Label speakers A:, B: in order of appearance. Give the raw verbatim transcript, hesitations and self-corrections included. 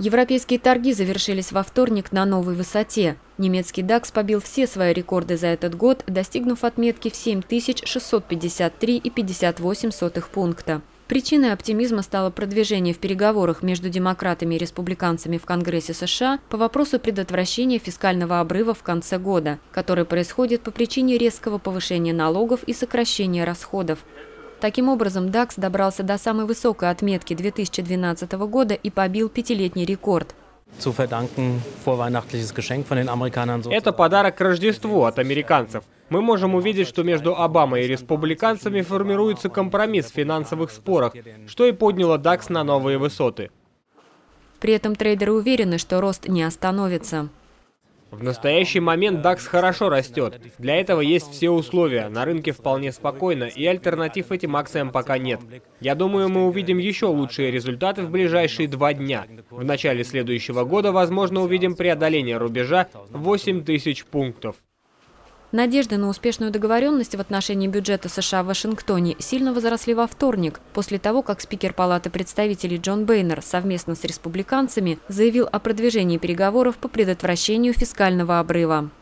A: Европейские торги завершились во вторник на новой высоте. Немецкий дакс побил все свои рекорды за этот год, достигнув отметки в семь тысяч шестьсот пятьдесят три и пятьдесят восемь сотых пункта. Причиной оптимизма стало продвижение в переговорах между демократами и республиканцами в Конгрессе США по вопросу предотвращения фискального обрыва в конце года, который происходит по причине резкого повышения налогов и сокращения расходов. Таким образом, дакс добрался до самой высокой отметки две тысячи двенадцатого года и побил пятилетний рекорд.
B: Это подарок к Рождеству от американцев. Мы можем увидеть, что между Обамой и республиканцами формируется компромисс в финансовых спорах, что и подняло дакс на новые высоты.
A: При этом трейдеры уверены, что рост не остановится.
B: В настоящий момент дакс хорошо растет. Для этого есть все условия, на рынке вполне спокойно, и альтернатив этим акциям пока нет. Я думаю, мы увидим еще лучшие результаты в ближайшие два дня. В начале следующего года, возможно, увидим преодоление рубежа в восемь тысяч пунктов.
A: Надежды на успешную договоренность в отношении бюджета США в Вашингтоне сильно возросли во вторник, после того, как спикер Палаты представителей Джон Бейнер совместно с республиканцами заявил о продвижении переговоров по предотвращению фискального обрыва.